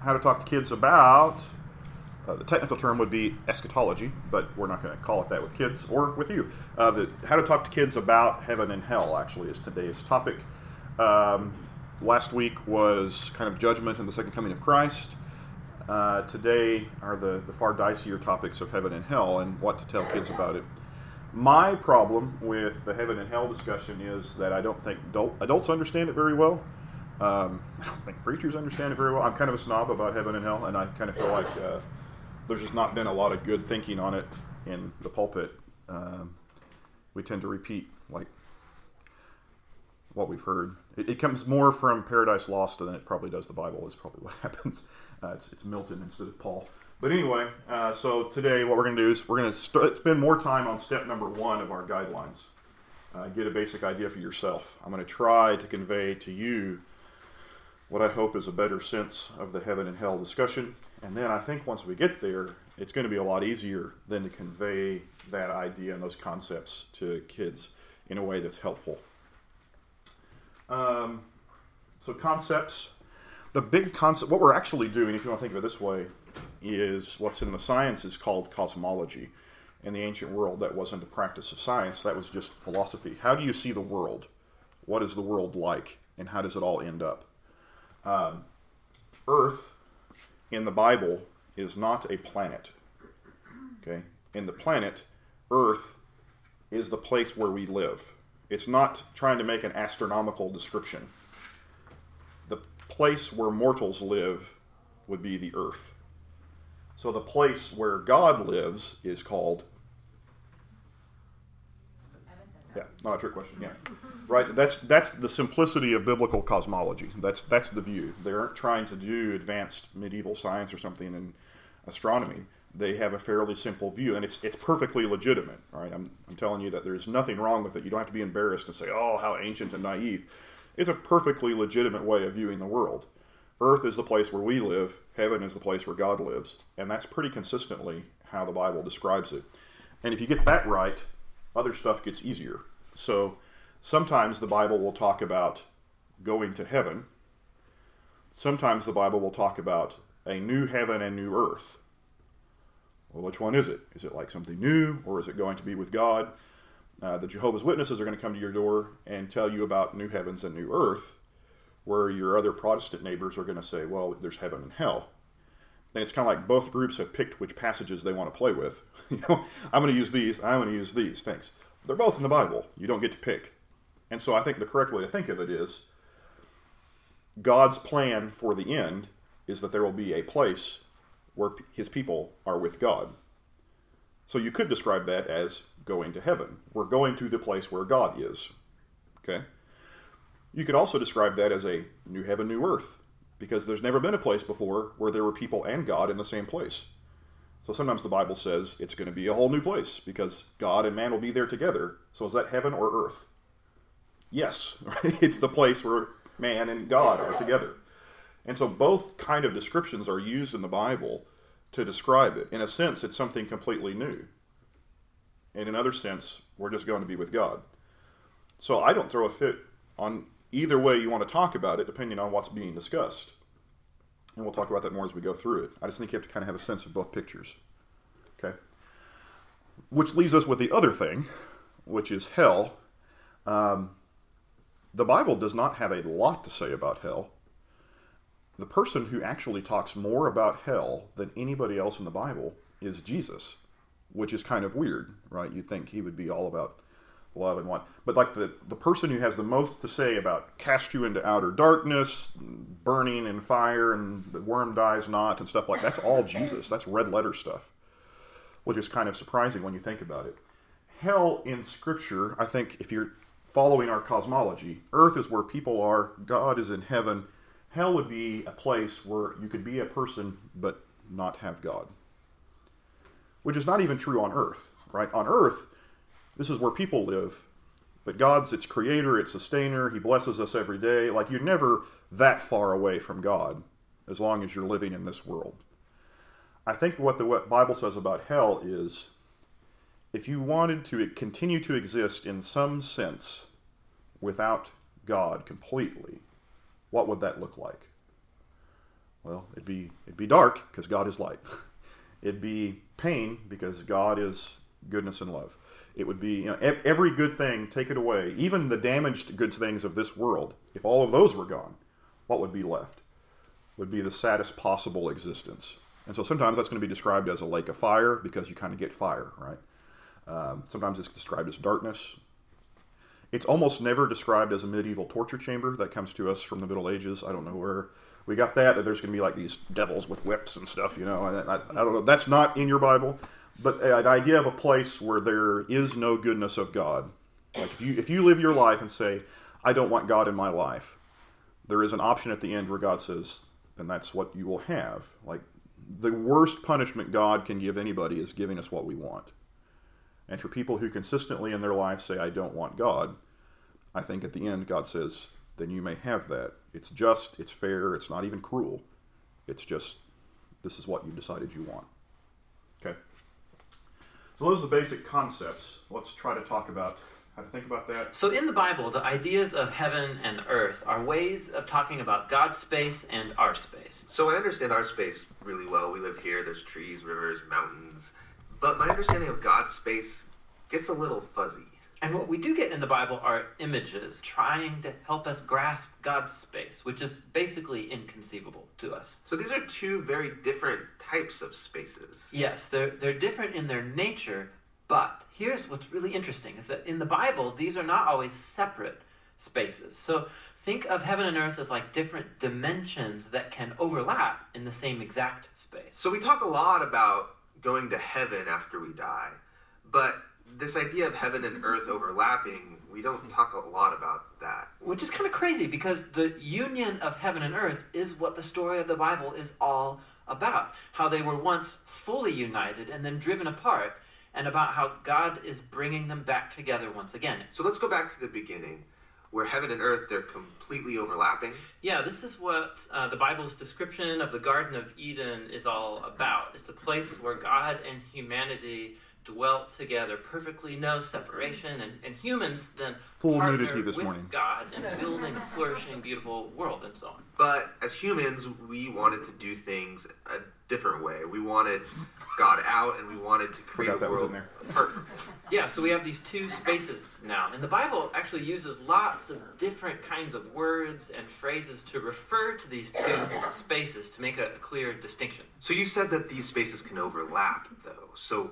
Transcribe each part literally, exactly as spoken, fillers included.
how to talk to kids about, uh, the technical term would be eschatology, but we're not going to call it that with kids or with you. Uh, the, how to talk to kids about heaven and hell, actually, is today's topic. Um, last week was kind of judgment and the second coming of Christ. Uh, today are the, the far dicier topics of heaven and hell and what to tell kids about it. My problem with the heaven and hell discussion is that I don't think adult, adults understand it very well. Um, I don't think preachers understand it very well. I'm kind of a snob about heaven and hell, and I kind of feel like uh, there's just not been a lot of good thinking on it in the pulpit. Um, we tend to repeat like what we've heard. It, it comes more from Paradise Lost than it probably does the Bible, is probably what happens. Uh, it's, it's Milton instead of Paul. But anyway, uh, so today what we're going to do is we're going to st- spend more time on step number one of our guidelines. Uh, get a basic idea for yourself. I'm going to try to convey to you what I hope is a better sense of the heaven and hell discussion. And then I think once we get there, it's going to be a lot easier then to convey that idea and those concepts to kids in a way that's helpful. Um, so concepts. The big concept, what we're actually doing, if you want to think of it this way, is what's in the sciences called cosmology. In the ancient world, that wasn't a practice of science, that was just philosophy. How do you see the world? What is the world like? And how does it all end up? Um, Earth, in the Bible, is not a planet. Okay? In the planet, Earth is the place where we live. It's not trying to make an astronomical description. The place where mortals live would be the earth. So the place where God lives is called... Yeah, not a trick question, yeah. Right, that's that's the simplicity of biblical cosmology. That's that's the view. They aren't trying to do advanced medieval science or something in astronomy. They have a fairly simple view, and it's it's perfectly legitimate. Right, I'm I'm telling you that there's nothing wrong with it. You don't have to be embarrassed and say, "Oh, how ancient and naive." It's a perfectly legitimate way of viewing the world. Earth is the place where we live. Heaven is the place where God lives, and that's pretty consistently how the Bible describes it. And if you get that right, other stuff gets easier. So sometimes the Bible will talk about going to heaven. Sometimes the Bible will talk about a new heaven and new earth. Well, which one is it? Is it like something new, or is it going to be with God? Uh, the Jehovah's Witnesses are going to come to your door and tell you about new heavens and new earth, where your other Protestant neighbors are going to say, well, there's heaven and hell. And it's kind of like both groups have picked which passages they want to play with. You know, I'm going to use these, I'm going to use these, thanks. They're both in the Bible. You don't get to pick. And so I think the correct way to think of it is God's plan for the end is that there will be a place where his people are with God. So you could describe that as going to heaven. We're going to the place where God is. Okay? You could also describe that as a new heaven, new earth, because there's never been a place before where there were people and God in the same place. So sometimes the Bible says it's going to be a whole new place because God and man will be there together. So is that heaven or earth? Yes, it's the place where man and God are together. And so both kind of descriptions are used in the Bible to describe it. In a sense, it's something completely new. In another sense, we're just going to be with God. So I don't throw a fit on either way you want to talk about it, depending on what's being discussed. And we'll talk about that more as we go through it. I just think you have to kind of have a sense of both pictures. Okay? Which leaves us with the other thing, which is hell. Um, the Bible does not have a lot to say about hell. The person who actually talks more about hell than anybody else in the Bible is Jesus, which is kind of weird, right? You'd think he would be all about love and what. But like the, the person who has the most to say about cast you into outer darkness, burning in fire, and the worm dies not, and stuff like that, that's all Jesus. That's red letter stuff, which is kind of surprising when you think about it. Hell in Scripture, I think if you're following our cosmology, earth is where people are, God is in heaven. Hell would be a place where you could be a person but not have God, which is not even true on earth, right? On earth, this is where people live, but God's its creator, its sustainer. He blesses us every day. Like, you're never that far away from God as long as you're living in this world. I think what the what Bible says about hell is, if you wanted to continue to exist in some sense without God completely, what would that look like? Well, it'd be it'd be dark because God is light. It'd be pain because God is goodness and love. It would be, you know, every good thing, take it away. Even the damaged good things of this world, if all of those were gone, what would be left? Would be the saddest possible existence. And so sometimes that's going to be described as a lake of fire because you kind of get fire, right? Um, sometimes it's described as darkness. It's almost never described as a medieval torture chamber. That comes to us from the Middle Ages. I don't know where we got that, that there's going to be like these devils with whips and stuff, you know. I, I, I don't know. That's not in your Bible. But the idea of a place where there is no goodness of God. Like if you if you live your life and say, I don't want God in my life, there is an option at the end where God says, and that's what you will have. Like the worst punishment God can give anybody is giving us what we want. And for people who consistently in their life say, I don't want God, I think at the end God says, then you may have that. It's just, it's fair, it's not even cruel. It's just, this is what you decided you want. Okay? So those are the basic concepts. Let's try to talk about how to think about that. So in the Bible, the ideas of heaven and earth are ways of talking about God's space and our space. So I understand our space really well. We live here. There's trees, rivers, mountains. But my understanding of God's space gets a little fuzzy. And what we do get in the Bible are images trying to help us grasp God's space, which is basically inconceivable to us. So these are two very different types of spaces. Yes, they're they're different in their nature, but here's what's really interesting, is that in the Bible, these are not always separate spaces. So think of heaven and earth as like different dimensions that can overlap in the same exact space. So we talk a lot about going to heaven after we die, but this idea of heaven and earth overlapping, we don't talk a lot about that. Which is kind of crazy because the union of heaven and earth is what the story of the Bible is all about. How they were once fully united and then driven apart, and about how God is bringing them back together once again. So let's go back to the beginning, where heaven and earth, they're completely overlapping. Yeah, this is what uh, the Bible's description of the Garden of Eden is all about. It's a place where God and humanity dwelt together perfectly, no separation, and, and humans then full partner nudity this with morning. God in building a flourishing, beautiful world and so on. But as humans, we wanted to do things a different way. We wanted God out, and we wanted to create Forgot a that was world in there. apart from Him. Yeah, so we have these two spaces now. And the Bible actually uses lots of different kinds of words and phrases to refer to these two spaces to make a, a clear distinction. So you said that these spaces can overlap, though. So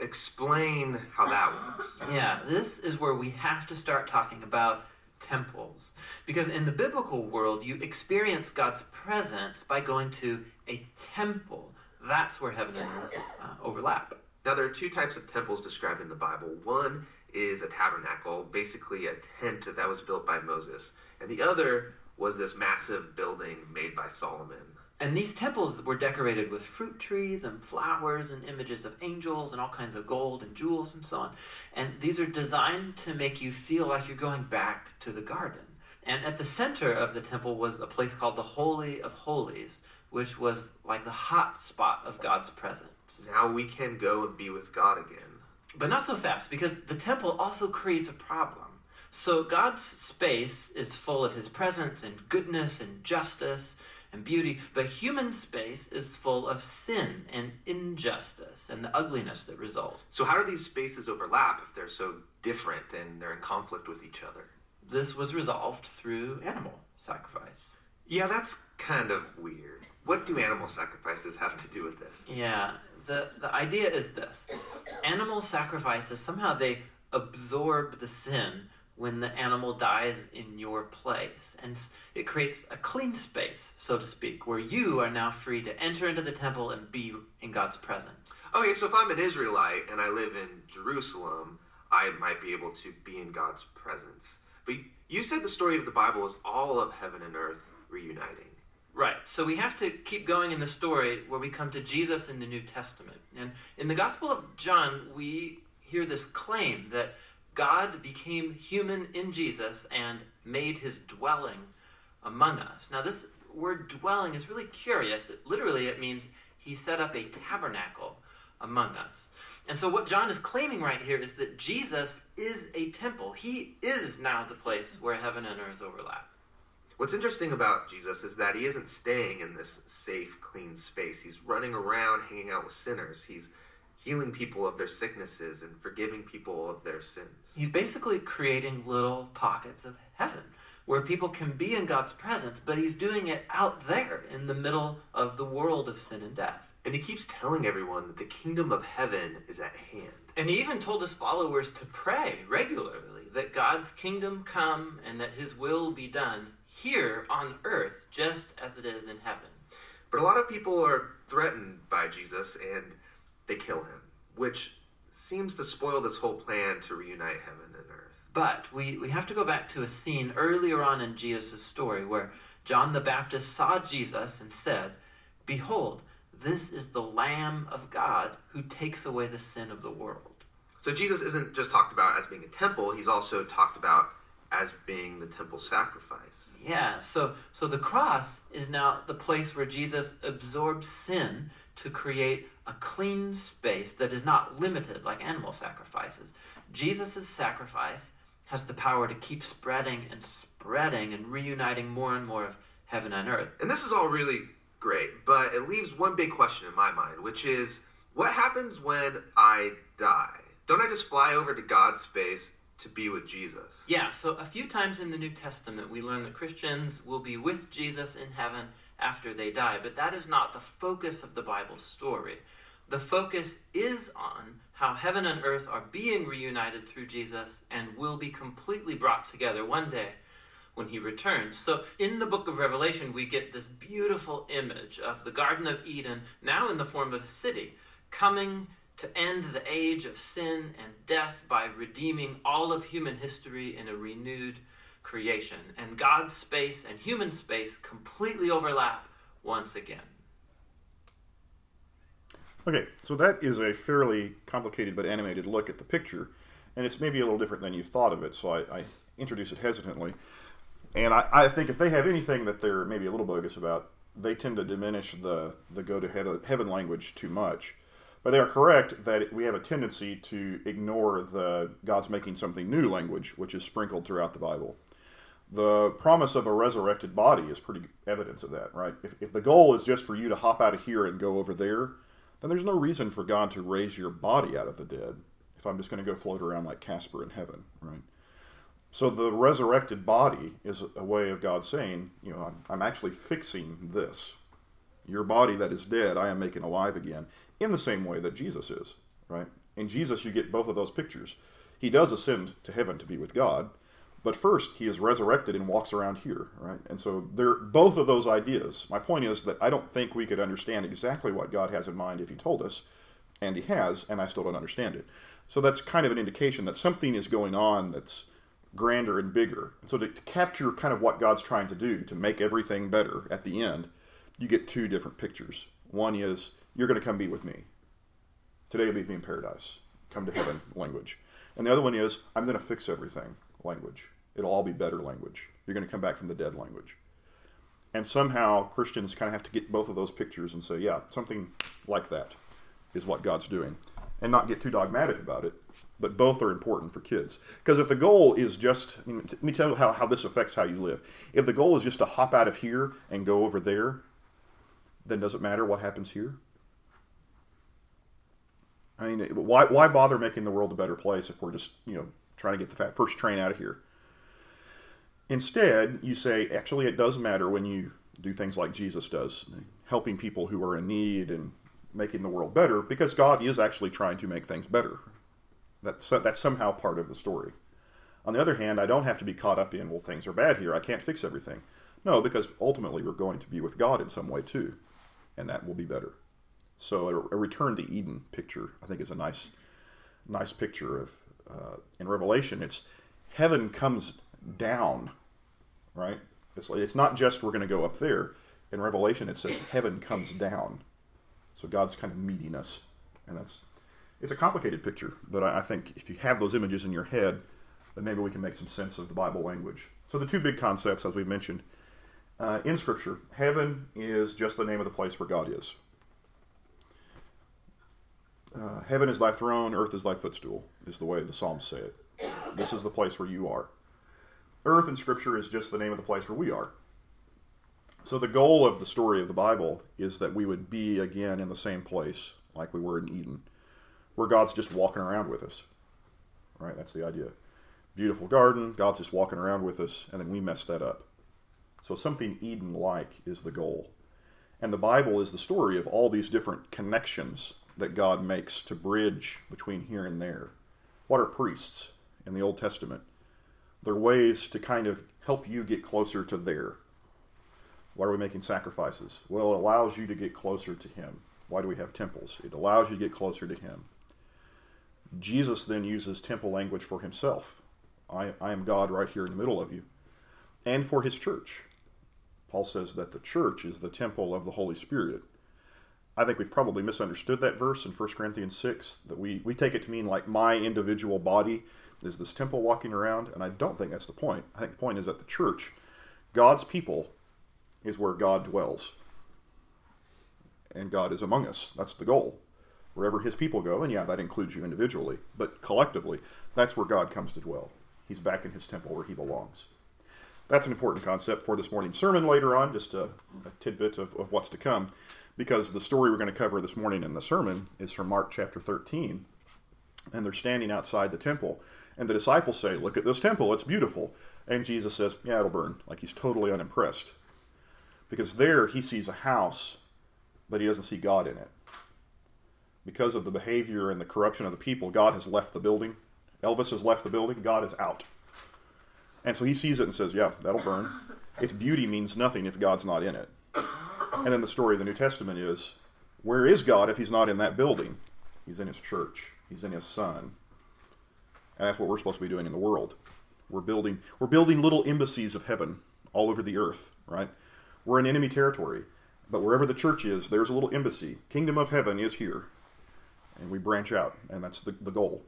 explain how that works. Yeah, this is where we have to start talking about temples. Because in the biblical world, you experience God's presence by going to a temple. That's where heaven and earth uh, overlap. Now, there are two types of temples described in the Bible. One is a tabernacle, basically a tent that was built by Moses. And the other was this massive building made by Solomon. And these temples were decorated with fruit trees and flowers and images of angels and all kinds of gold and jewels and so on. And these are designed to make you feel like you're going back to the garden. And at the center of the temple was a place called the Holy of Holies, which was like the hot spot of God's presence. Now we can go and be with God again. But not so fast, because the temple also creates a problem. So God's space is full of his presence and goodness and justice and beauty, but human space is full of sin and injustice and the ugliness that results. So how do these spaces overlap if they're so different and they're in conflict with each other? This was resolved through animal sacrifice. Yeah, that's kind of weird. What do animal sacrifices have to do with this? Yeah, the, the idea is this. Animal sacrifices, somehow they absorb the sin when the animal dies in your place. And it creates a clean space, so to speak, where you are now free to enter into the temple and be in God's presence. Okay, so if I'm an Israelite and I live in Jerusalem, I might be able to be in God's presence. But you said the story of the Bible is all of heaven and earth reuniting. Right, so we have to keep going in the story where we come to Jesus in the New Testament. And in the Gospel of John, we hear this claim that God became human in Jesus and made his dwelling among us. Now, this word dwelling is really curious. It, literally, it means he set up a tabernacle among us. And so what John is claiming right here is that Jesus is a temple. He is now the place where heaven and earth overlap. What's interesting about Jesus is that he isn't staying in this safe, clean space. He's running around hanging out with sinners. He's healing people of their sicknesses and forgiving people of their sins. He's basically creating little pockets of heaven where people can be in God's presence, but he's doing it out there in the middle of the world of sin and death. And he keeps telling everyone that the kingdom of heaven is at hand. And he even told his followers to pray regularly that God's kingdom come and that his will be done here on earth just as it is in heaven. But a lot of people are threatened by Jesus and they kill him, which seems to spoil this whole plan to reunite heaven and earth. But we, we have to go back to a scene earlier on in Jesus' story where John the Baptist saw Jesus and said, "Behold, this is the Lamb of God who takes away the sin of the world." So Jesus isn't just talked about as being a temple, he's also talked about as being the temple sacrifice. Yeah, so so the cross is now the place where Jesus absorbs sin to create a clean space that is not limited like animal sacrifices. Jesus' sacrifice has the power to keep spreading and spreading and reuniting more and more of heaven and earth. And this is all really great, but it leaves one big question in my mind, which is, what happens when I die? Don't I just fly over to God's space to be with Jesus? Yeah, so a few times in the New Testament we learn that Christians will be with Jesus in heaven after they die, but that is not the focus of the Bible story. The focus is on how heaven and earth are being reunited through Jesus and will be completely brought together one day when he returns. So in the book of Revelation, we get this beautiful image of the Garden of Eden, now in the form of a city, coming to end the age of sin and death by redeeming all of human history in a renewed creation. And God's space and human space completely overlap once again. Okay, so that is a fairly complicated but animated look at the picture, and it's maybe a little different than you thought of it, so I, I introduce it hesitantly. And I, I think if they have anything that they're maybe a little bogus about, they tend to diminish the, the go-to-heaven language too much. But they are correct that we have a tendency to ignore the God's making something new language, which is sprinkled throughout the Bible. The promise of a resurrected body is pretty evidence of that, right? If, if the goal is just for you to hop out of here and go over there, then there's no reason for God to raise your body out of the dead if I'm just going to go float around like Casper in heaven, right? So the resurrected body is a way of God saying, you know, I'm, I'm actually fixing this. Your body that is dead, I am making alive again, in the same way that Jesus is, right? In Jesus, you get both of those pictures. He does ascend to heaven to be with God, but first, he is resurrected and walks around here, right? And so they're both of those ideas. My point is that I don't think we could understand exactly what God has in mind if he told us, and he has, and I still don't understand it. So that's kind of an indication that something is going on that's grander and bigger. And so to, to capture kind of what God's trying to do, to make everything better at the end, you get two different pictures. One is, you're going to come be with me. Today you'll be with me in paradise. Come to heaven language. And the other one is, I'm going to fix everything language. It'll all be better language. You're going to come back from the dead language. And somehow Christians kind of have to get both of those pictures and say, yeah, something like that is what God's doing. And not get too dogmatic about it, but both are important for kids. Because if the goal is just, I mean, let me tell you how, how this affects how you live. If the goal is just to hop out of here and go over there, then does it matter what happens here? I mean, why why bother making the world a better place if we're just, you know, trying to get the first train out of here? Instead, you say, actually, it does matter when you do things like Jesus does, helping people who are in need and making the world better, because God is actually trying to make things better. That's, that's somehow part of the story. On the other hand, I don't have to be caught up in, well, things are bad here, I can't fix everything. No, because ultimately we're going to be with God in some way too, and that will be better. So a, a return to Eden picture, I think, is a nice, nice picture of, uh, in Revelation, it's heaven comes down, right? It's, like, it's not just we're going to go up there. In Revelation, it says heaven comes down. So God's kind of meeting us, and that's, it's a complicated picture, but I, I think if you have those images in your head, then maybe we can make some sense of the Bible language. So the two big concepts, as we've mentioned, uh, in Scripture, heaven is just the name of the place where God is. Uh, heaven is thy throne, earth is thy footstool, is the way the Psalms say it. This is the place where you are. Earth in Scripture is just the name of the place where we are. So the goal of the story of the Bible is that we would be again in the same place like we were in Eden, where God's just walking around with us. Right? That's the idea. Beautiful garden, God's just walking around with us, and then we mess that up. So something Eden-like is the goal. And the Bible is the story of all these different connections that God makes to bridge between here and there. What are priests in the Old Testament? They're ways to kind of help you get closer to there. Why are we making sacrifices? Well, it allows you to get closer to Him. Why do we have temples? It allows you to get closer to Him. Jesus then uses temple language for Himself. I, I am God right here in the middle of you. And for His church. Paul says that the church is the temple of the Holy Spirit. I think we've probably misunderstood that verse in First Corinthians six, that we, we take it to mean like my individual body is this temple walking around, and I don't think that's the point. I think the point is that the church, God's people, is where God dwells. And God is among us. That's the goal. Wherever His people go, and yeah, that includes you individually, but collectively, that's where God comes to dwell. He's back in His temple where He belongs. That's an important concept for this morning's sermon later on, just a, a tidbit of, of what's to come, because the story we're going to cover this morning in the sermon is from Mark chapter thirteen, and they're standing outside the temple, and the disciples say, look at this temple, it's beautiful. And Jesus says, yeah, it'll burn, like He's totally unimpressed. Because there He sees a house, but He doesn't see God in it. Because of the behavior and the corruption of the people, God has left the building. Elvis has left the building, God is out. And so He sees it and says, yeah, that'll burn. Its beauty means nothing if God's not in it. And then the story of the New Testament is, where is God if He's not in that building? He's in His church. He's in His Son. And that's what we're supposed to be doing in the world. We're building, we're building little embassies of heaven all over the earth, right? We're in enemy territory. But wherever the church is, there's a little embassy. Kingdom of heaven is here. And we branch out, and that's the, the goal.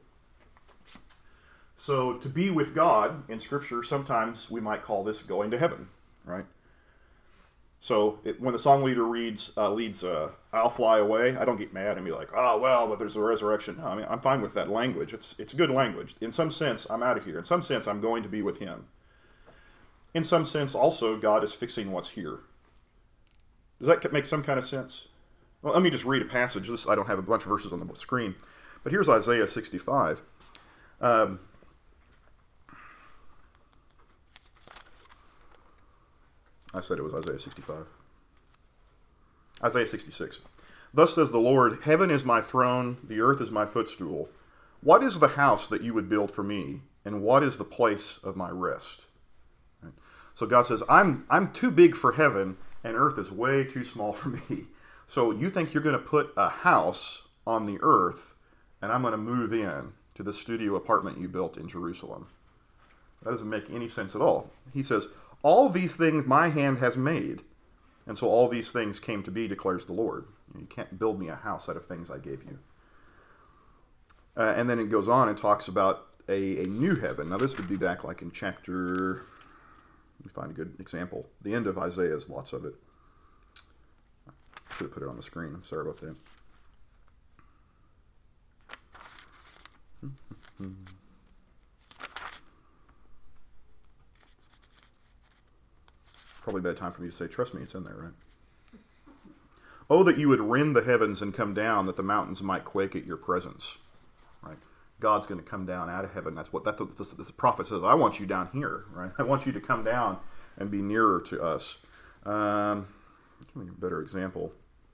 So to be with God in Scripture, sometimes we might call this going to heaven, right? So it, when the song leader reads, uh, leads, uh, I'll fly away, I don't get mad and be like, oh, well, but there's a resurrection. No, I mean, I'm fine with that language. It's, it's good language. In some sense, I'm out of here. In some sense, I'm going to be with Him. In some sense, also, God is fixing what's here. Does that make some kind of sense? Well, let me just read a passage. This, I don't have a bunch of verses on the screen. But here's Isaiah sixty-five. Um, I said it was Isaiah sixty-five. Isaiah sixty-six. Thus says the Lord, heaven is my throne, the earth is my footstool. What is the house that you would build for me, and what is the place of my rest? Right? So God says, I'm, I'm too big for heaven, and earth is way too small for me. So you think you're going to put a house on the earth, and I'm going to move in to the studio apartment you built in Jerusalem. That doesn't make any sense at all. He says, all these things my hand has made, and so all these things came to be, declares the Lord. You can't build me a house out of things I gave you. Uh, and then it goes on and talks about a, a new heaven. Now this would be back like in chapter, let me find a good example. The end of Isaiah is lots of it. Should have put it on the screen. I'm sorry about that. Probably a bad time for me to say, trust me, it's in there, right? Oh, that you would rend the heavens and come down, that the mountains might quake at your presence. Right? God's going to come down out of heaven. That's what that the, the, the prophet says. I want you down here, right? I want you to come down and be nearer to us. Um, give me a better example.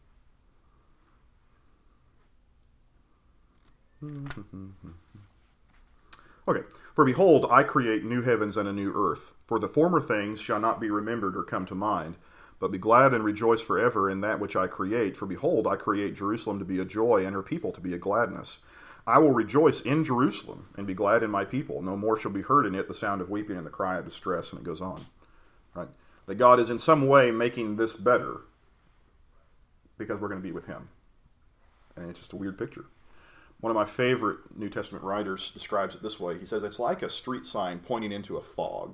Okay. For behold, I create new heavens and a new earth. For the former things shall not be remembered or come to mind. But be glad and rejoice forever in that which I create. For behold, I create Jerusalem to be a joy and her people to be a gladness. I will rejoice in Jerusalem and be glad in my people. No more shall be heard in it the sound of weeping and the cry of distress. And it goes on. Right? That God is in some way making this better because we're going to be with Him. And it's just a weird picture. One of my favorite New Testament writers describes it this way. He says, it's like a street sign pointing into a fog.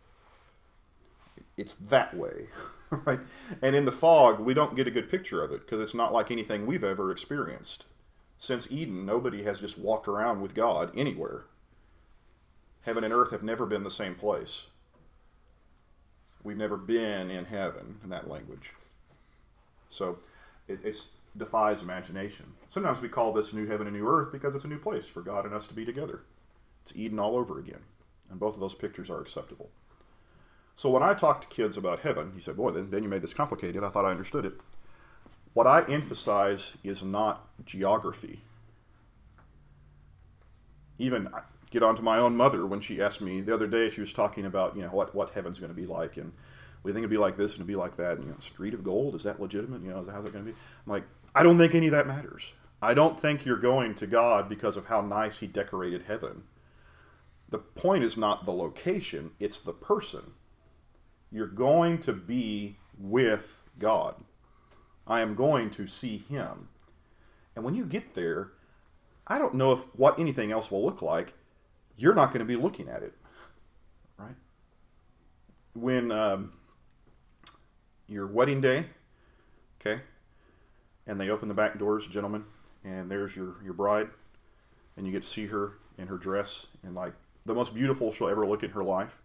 It's that way, right? And in the fog, we don't get a good picture of it because it's not like anything we've ever experienced. Since Eden, nobody has just walked around with God anywhere. Heaven and earth have never been the same place. We've never been in heaven in that language. So it it's, defies imagination. Sometimes we call this new heaven and new earth because it's a new place for God and us to be together. It's Eden all over again. And both of those pictures are acceptable. So when I talk to kids about heaven, he said, boy, then, then you made this complicated. I thought I understood it. What I emphasize is not geography. Even I get on to my own mother when she asked me the other day, she was talking about, you know, what, what heaven's going to be like. And we think it'd be like this and it'd be like that. And, you know, street of gold, is that legitimate? You know, how's it going to be? I'm like, I don't think any of that matters. I don't think you're going to God because of how nice he decorated heaven. The point is not the location, it's the person. You're going to be with God. I am going to see him. And when you get there, I don't know if what anything else will look like. You're not going to be looking at it, right? When um, your wedding day, okay, and they open the back doors, gentlemen, and there's your, your bride, and you get to see her in her dress, and like the most beautiful she'll ever look in her life.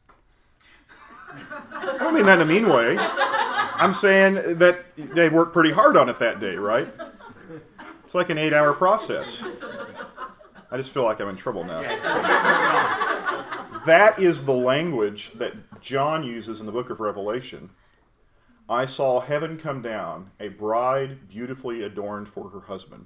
I don't mean that in a mean way. I'm saying that they work pretty hard on it that day, right? It's like an eight-hour process. I just feel like I'm in trouble now. That is the language that John uses in the book of Revelation. I saw heaven come down, a bride beautifully adorned for her husband.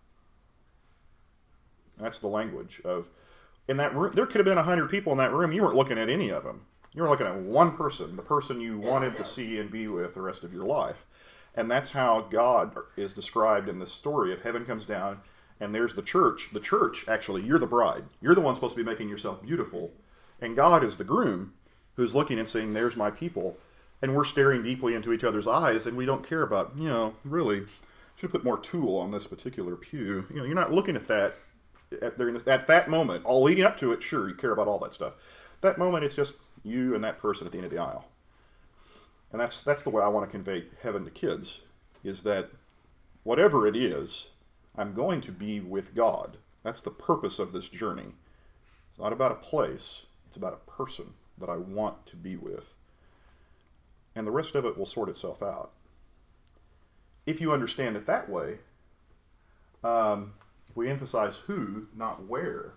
That's the language of... In that room, there could have been a hundred people in that room. You weren't looking at any of them. You were looking at one person, the person you wanted to see and be with the rest of your life. And that's how God is described in this story of heaven comes down, and there's the church. The church, actually, you're the bride. You're the one supposed to be making yourself beautiful. And God is the groom who's looking and saying, there's my people. And we're staring deeply into each other's eyes, and we don't care about, you know, really, should put more tulle on this particular pew. You know, you're not looking at that at, during this, at that moment. All leading up to it, sure, you care about all that stuff. That moment, it's just you and that person at the end of the aisle. And that's that's the way I want to convey heaven to kids, is that whatever it is, I'm going to be with God. That's the purpose of this journey. It's not about a place. It's about a person that I want to be with. And the rest of it will sort itself out. If you understand it that way, um, if we emphasize who, not where,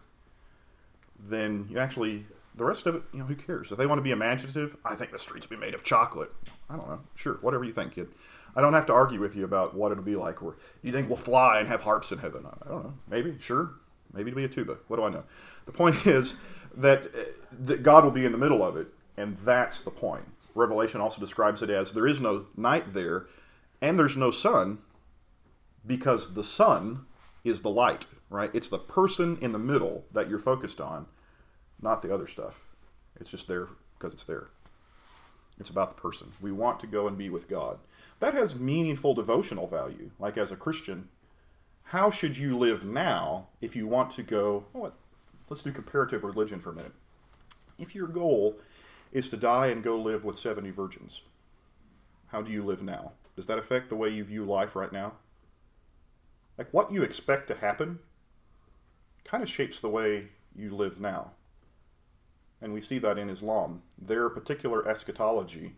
then you actually... The rest of it, you know, who cares? If they want to be imaginative, I think the streets will be made of chocolate. I don't know. Sure, whatever you think, kid. I don't have to argue with you about what it'll be like. Or you think we'll fly and have harps in heaven? I don't know. Maybe, sure. Maybe it'll be a tuba. What do I know? The point is that, uh, that God will be in the middle of it, and that's the point. Revelation also describes it as there is no night there, and there's no sun, because the sun is the light, right? It's the person in the middle that you're focused on, not the other stuff. It's just there because it's there. It's about the person. We want to go and be with God. That has meaningful devotional value. Like as a Christian, how should you live now if you want to go, oh, let's do comparative religion for a minute. If your goal is to die and go live with seventy virgins, how do you live now? Does that affect the way you view life right now? Like what you expect to happen kind of shapes the way you live now. And we see that in Islam. Their particular eschatology.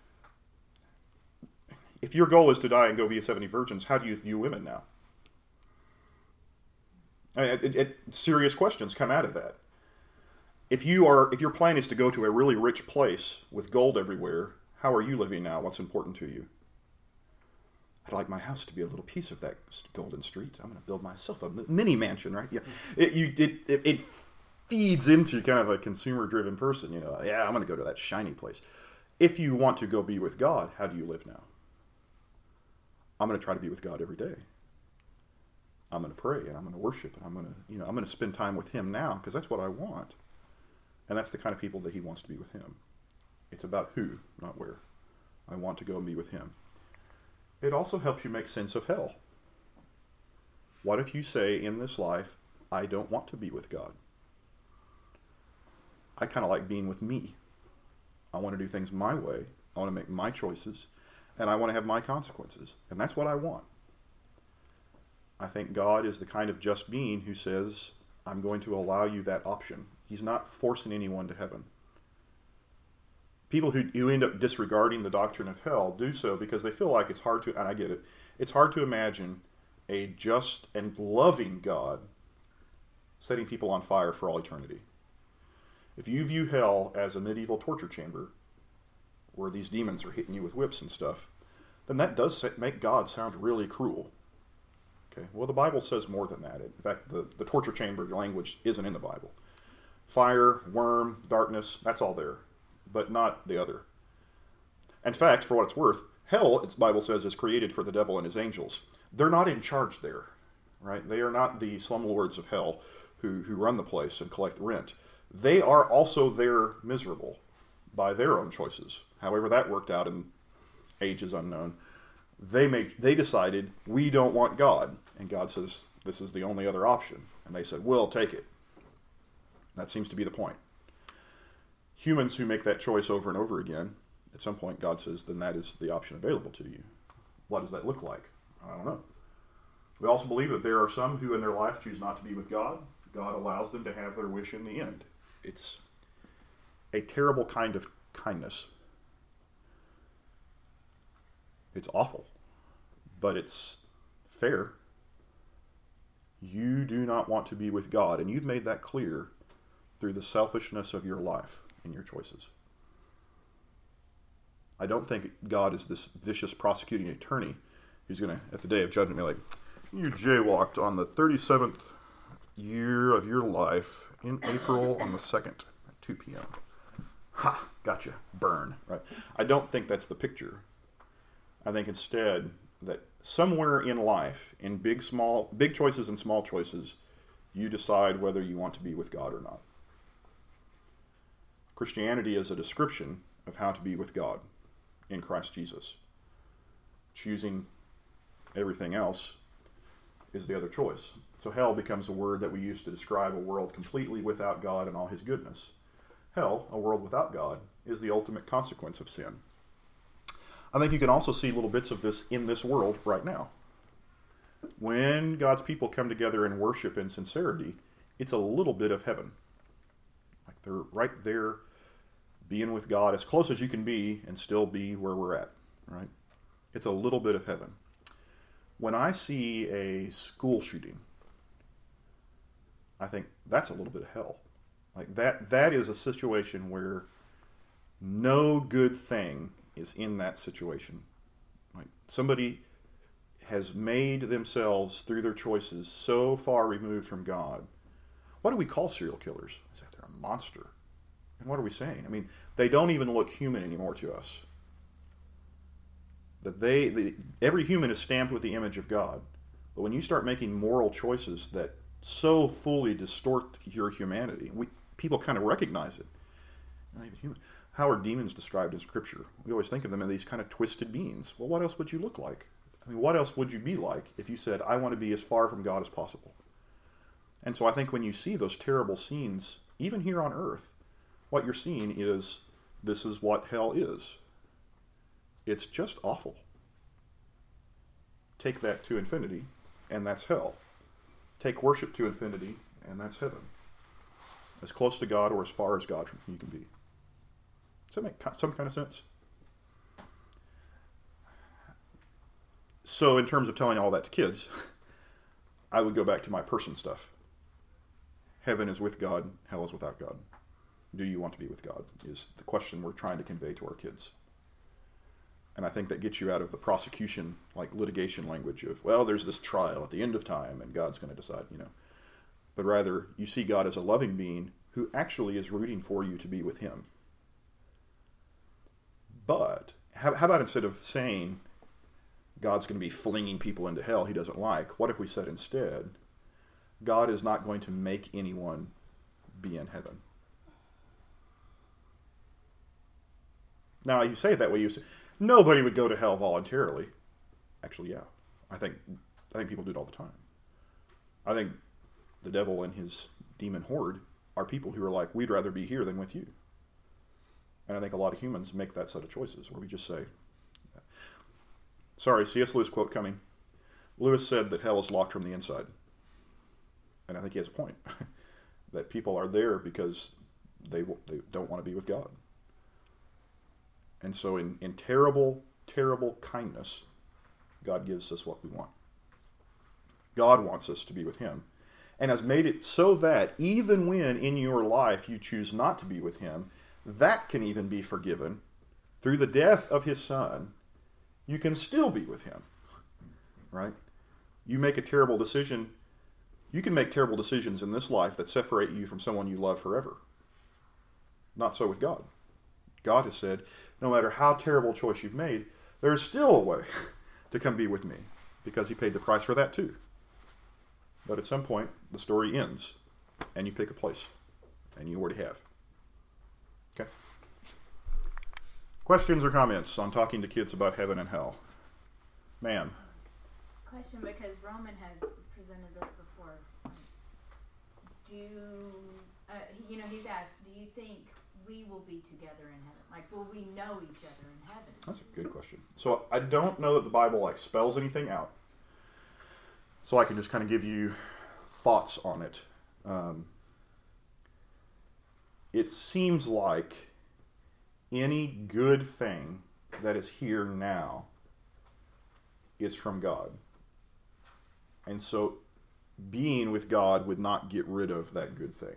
If your goal is to die and go be seventy virgins, how do you view women now? I mean, it, it, serious questions come out of that. If you are, if your plan is to go to a really rich place with gold everywhere, how are you living now? What's important to you? I'd like my house to be a little piece of that golden street. I'm going to build myself a mini mansion, right? Yeah. It, you, it, it, it feeds into kind of a consumer-driven person. You know, yeah, I'm going to go to that shiny place. If you want to go be with God, how do you live now? I'm going to try to be with God every day. I'm going to pray and I'm going to worship and I'm going to, you know, I'm going to spend time with Him now because that's what I want. And that's the kind of people that He wants to be with Him. It's about who, not where. I want to go and be with Him. It also helps you make sense of hell. What if you say in this life, I don't want to be with God? I kind of like being with me. I want to do things my way. I want to make my choices. And I want to have my consequences. And that's what I want. I think God is the kind of just being who says, I'm going to allow you that option. He's not forcing anyone to heaven. people who, who end up disregarding the doctrine of hell do so because they feel like it's hard to, and I get it, it's hard to imagine a just and loving God setting people on fire for all eternity. If you view hell as a medieval torture chamber where these demons are hitting you with whips and stuff, then that does make God sound really cruel. Okay. Well, the Bible says more than that. In fact, the, the torture chamber language isn't in the Bible. Fire, worm, darkness, that's all there, but not the other. In fact, for what it's worth, hell, its Bible says, is created for the devil and his angels. They're not in charge there, right? They are not the slumlords of hell who, who run the place and collect the rent. They are also there miserable by their own choices. However that worked out in ages unknown. They made, they decided, we don't want God. And God says, this is the only other option. And they said, we'll take it. That seems to be the point. Humans who make that choice over and over again, at some point God says, then that is the option available to you. What does that look like? I don't know. We also believe that there are some who in their life choose not to be with God. God allows them to have their wish in the end. It's a terrible kind of kindness. It's awful, but it's fair. You do not want to be with God, and you've made that clear through the selfishness of your life and your choices. I don't think God is this vicious prosecuting attorney who's going to, at the day of judgment, be like, you jaywalked on the thirty-seventh year of your life in April on the second at two p.m. Ha! Gotcha. Burn. Right? I don't think that's the picture. I think instead that somewhere in life, in big, small, big choices and small choices, you decide whether you want to be with God or not. Christianity is a description of how to be with God in Christ Jesus. Choosing everything else is the other choice. So hell becomes a word that we use to describe a world completely without God and all his goodness. Hell, a world without God, is the ultimate consequence of sin. I think you can also see little bits of this in this world right now. When God's people come together in worship and sincerity, it's a little bit of heaven. Like they're right there being with God as close as you can be and still be where we're at, right? It's a little bit of heaven. When I see a school shooting, I think that's a little bit of hell. Like that, that is a situation where no good thing is in that situation. Like somebody has made themselves, through their choices, so far removed from God. What do we call serial killers? Is that they're a monster? And what are we saying? I mean, they don't even look human anymore to us. That they, the, every human is stamped with the image of God. But when you start making moral choices that so fully distort your humanity, we, people kind of recognize it. Not even human. How are demons described in Scripture? We always think of them as these kind of twisted beings. Well, what else would you look like? I mean, what else would you be like if you said, I want to be as far from God as possible? And so I think when you see those terrible scenes, even here on earth, what you're seeing is, this is what hell is. It's just awful. Take that to infinity, and that's hell. Take worship to infinity, and that's heaven. As close to God or as far as God you can be. Does that make some kind of sense? So in terms of telling all that to kids, I would go back to my person stuff. Heaven is with God, hell is without God. Do you want to be with God? Is the question we're trying to convey to our kids. And I think that gets you out of the prosecution, like litigation language of, well, there's this trial at the end of time and God's going to decide, you know. But rather, you see God as a loving being who actually is rooting for you to be with him. But how, how about instead of saying God's going to be flinging people into hell he doesn't like, what if we said instead, God is not going to make anyone be in heaven? Now, you say it that way, you say, nobody would go to hell voluntarily. Actually, yeah. I think I think people do it all the time. I think the devil and his demon horde are people who are like, we'd rather be here than with you. And I think a lot of humans make that set of choices where we just say, sorry, C S Lewis quote coming. Lewis said that hell is locked from the inside. And I think he has a point. That people are there because they they don't want to be with God. And so in, in terrible, terrible kindness, God gives us what we want. God wants us to be with him, and has made it so that even when in your life you choose not to be with him, that can even be forgiven. Through the death of his son, you can still be with him, right? You make a terrible decision. You can make terrible decisions in this life that separate you from someone you love forever. Not so with God. God has said, no matter how terrible a choice you've made, there is still a way to come be with me, because he paid the price for that too. But at some point, the story ends, and you pick a place, and you already have. Okay? Questions or comments on talking to kids about heaven and hell? Ma'am. Question, because Roman has presented this before. Do uh, you know? He's asked, do you think we will be together in heaven? Like, will we know each other in heaven? That's a good question. So I don't know that the Bible like spells anything out. So I can just kind of give you thoughts on it. Um, it seems like any good thing that is here now is from God. And so being with God would not get rid of that good thing.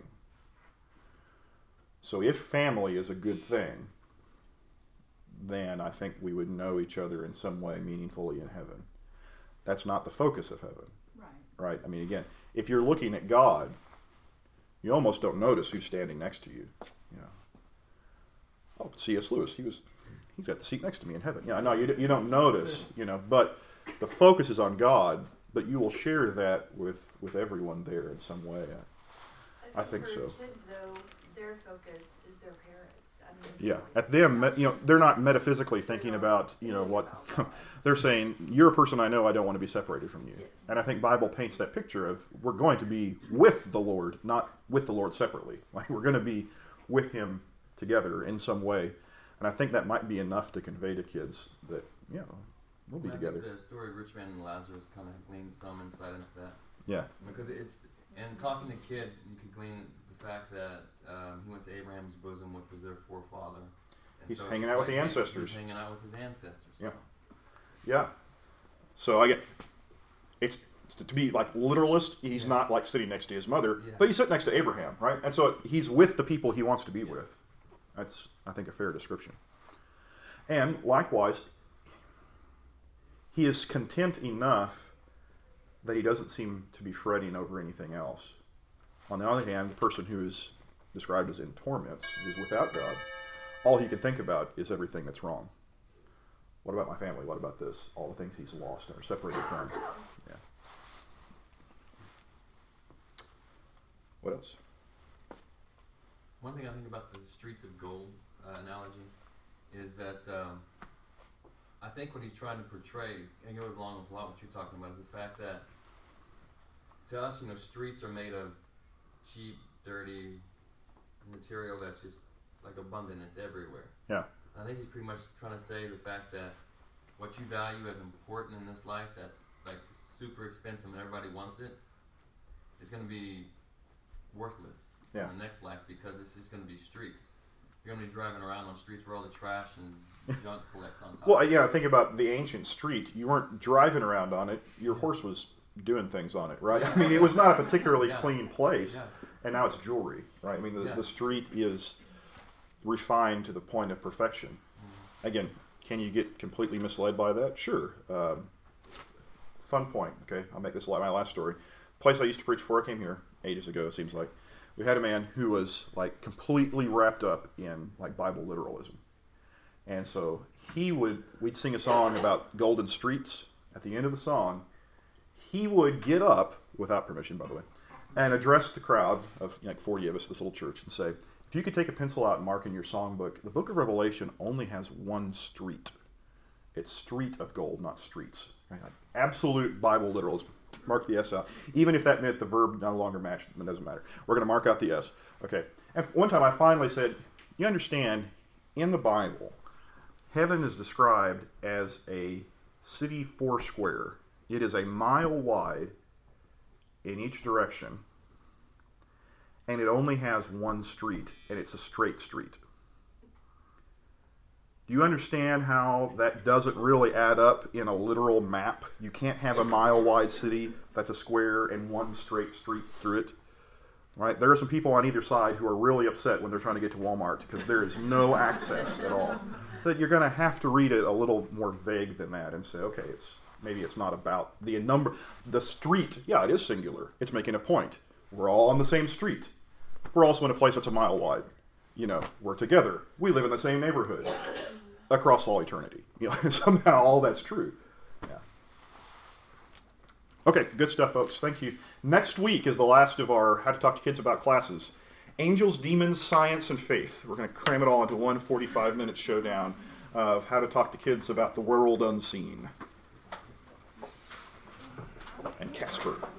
So if family is a good thing, then I think we would know each other in some way meaningfully in heaven. That's not the focus of heaven. Right. Right? I mean, again, if you're looking at God, you almost don't notice who's standing next to you. You know, oh, C S Lewis, he was, he's got the seat next to me in heaven. Yeah, no, you you don't notice, you know, but the focus is on God, but you will share that with, with everyone there in some way. I, I think for so. Kids, though, their focus is their parents. I mean, it's Yeah, like- at them, you know, they're not metaphysically thinking about, you know, what they're saying. You're a person I know. I don't want to be separated from you. Yes. And I think Bible paints that picture of we're going to be with the Lord, not with the Lord separately. Like we're going to be with Him together in some way. And I think that might be enough to convey to kids that, you know, we'll be I think together. The story of Rich Man and Lazarus kind of gleans some insight into that. Yeah, Because it's, and talking to kids, you could glean the fact that um, he went to Abraham's bosom, which was their forefather. And He's so it's hanging just out with like the he's- ancestors. He's hanging out with his ancestors. Yeah. yeah. So I get it's to be like literalist. He's Yeah. not like sitting next to his mother, Yeah. but he's sitting next to Abraham, right? And so he's with the people he wants to be Yeah. with. That's, I think, a fair description. And likewise, he is content enough that he doesn't seem to be fretting over anything else. On the other hand, the person who is described as in torments, who's without God, all he can think about is everything that's wrong. What about my family? What about this? All the things he's lost and are separated from. Yeah. What else? One thing I think about the streets of gold uh, analogy is that um, I think what he's trying to portray, and it goes along with a lot what you're talking about, is the fact that to us, you know, streets are made of cheap, dirty material that's just like abundant. It's everywhere. Yeah. I think he's pretty much trying to say the fact that what you value as important in this life, that's like super expensive and everybody wants it, is going to be worthless Yeah. in the next life because it's just going to be streets. You're going to be driving around on streets where all the trash and junk collects on top. Well, yeah, think about the ancient street. You weren't driving around on it. Your horse was doing things on it, right? I mean, it was not a particularly Yeah. clean place. Yeah. And now it's jewelry, right? I mean, the, Yeah. the street is refined to the point of perfection. Mm-hmm. Again, can you get completely misled by that? Sure. Um, fun point, okay? I'll make this my last story. Place I used to preach before I came here, ages ago, it seems like. We had a man who was like completely wrapped up in like Bible literalism. And so he would, we'd sing a song about golden streets. At the end of the song, he would get up, without permission, by the way, and address the crowd of like forty of us, this little church, and say, if you could take a pencil out and mark in your songbook, the book of Revelation only has one street. It's street of gold, not streets. Right? Like absolute Bible literalism. Mark the S out. Even if that meant the verb no longer matched, it doesn't matter. We're going to mark out the S. Okay. And one time I finally said, you understand, in the Bible, heaven is described as a city four square. It is a mile wide in each direction, and it only has one street, and it's a straight street. Do you understand how that doesn't really add up in a literal map? You can't have a mile-wide city that's a square and one straight street through it. Right? There are some people on either side who are really upset when they're trying to get to Walmart because there is no access at all. So you're going to have to read it a little more vague than that and say, okay, it's maybe it's not about the number. The street, yeah, it is singular. It's making a point. We're all on the same street. We're also in a place that's a mile wide. You know, we're together. We live in the same neighborhood across all eternity. You know, somehow all that's true. Yeah. Okay, good stuff, folks. Thank you. Next week is the last of our How to Talk to Kids About classes. Angels, Demons, Science, and Faith. We're going to cram it all into one forty-five minute showdown of how to talk to kids about the world unseen. And Casper.